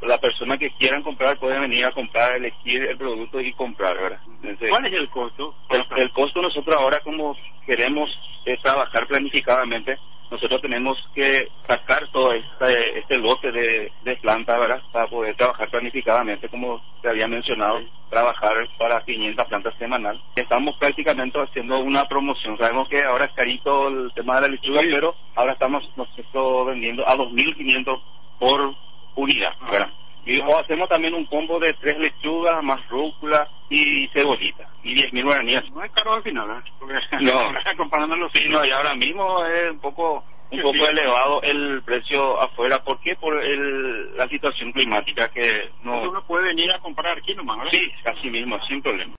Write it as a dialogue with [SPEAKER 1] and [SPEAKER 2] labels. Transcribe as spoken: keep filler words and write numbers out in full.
[SPEAKER 1] la persona que quieran comprar puede venir a comprar, elegir el producto y comprar, ¿verdad? Entonces,
[SPEAKER 2] ¿cuál es el costo?
[SPEAKER 1] El, el costo nosotros ahora, como queremos eh, trabajar planificadamente, nosotros tenemos que sacar todo este, este lote de, de planta, ¿verdad? Para poder trabajar planificadamente, como te había mencionado, trabajar para quinientas plantas semanal. Estamos prácticamente haciendo una promoción. Sabemos que ahora es carito el tema de la lechuga, sí, pero ahora estamos nosotros vendiendo a dos mil quinientos por unidad, ¿verdad? Y o hacemos también un combo de tres lechugas, más rúcula y cebollita, y diez mil guaraníes.
[SPEAKER 2] No es caro al final, ¿eh? Porque
[SPEAKER 1] no,
[SPEAKER 2] comparándolo,
[SPEAKER 1] sí, no, y ahora mismo es un poco un poco sí, elevado el precio afuera. ¿Por qué? Por el, la situación climática que no...
[SPEAKER 2] Entonces uno puede venir a comprar aquí nomás, ¿verdad?
[SPEAKER 1] Sí, así mismo, sin problema.